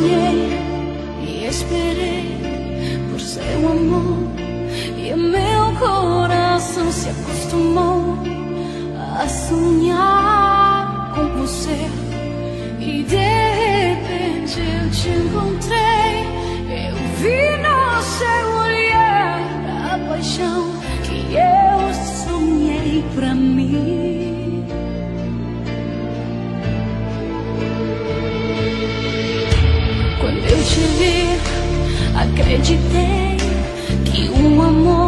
sonhei e esperei por seu amor, e meu coração se acostumou a sonhar com você. E de repente eu te encontrei, eu vi no seu olhar a paixão que eu sonhei pra mim. Quando eu te vi, acreditei que um amor